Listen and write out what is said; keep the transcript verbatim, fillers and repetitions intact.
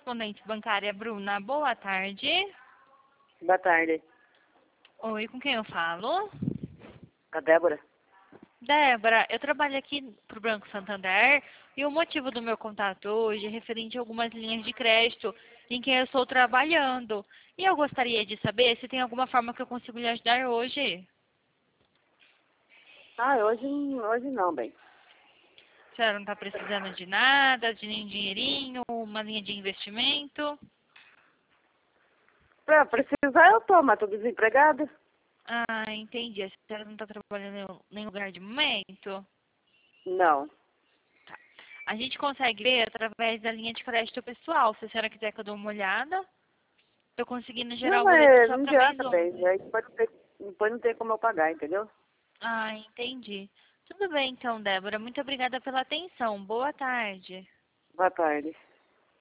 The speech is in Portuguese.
correspondente bancária Bruna, boa tarde. Boa tarde. Oi, com quem eu falo? Com a Débora? Débora, eu trabalho aqui pro Banco Santander e o motivo do meu contato hoje é referente a algumas linhas de crédito em que eu estou trabalhando. E eu gostaria de saber se tem alguma forma que eu consigo lhe ajudar hoje. Ah, hoje, hoje não, bem. A senhora não está precisando de nada, de nem dinheirinho, uma linha de investimento? Pra precisar eu tô, mas tô desempregada. Ah, entendi. A senhora não está trabalhando em nenhum lugar de momento? Não. A gente consegue ver através da linha de crédito pessoal. Se a senhora quiser que eu dê uma olhada, estou conseguindo gerar Não, o boleto mas só não para mês adianta, um. bem. Aí depois não, tem, depois não tem como eu pagar, entendeu? Ah, entendi. Tudo bem então, Débora. Muito obrigada pela atenção. Boa tarde. Boa tarde.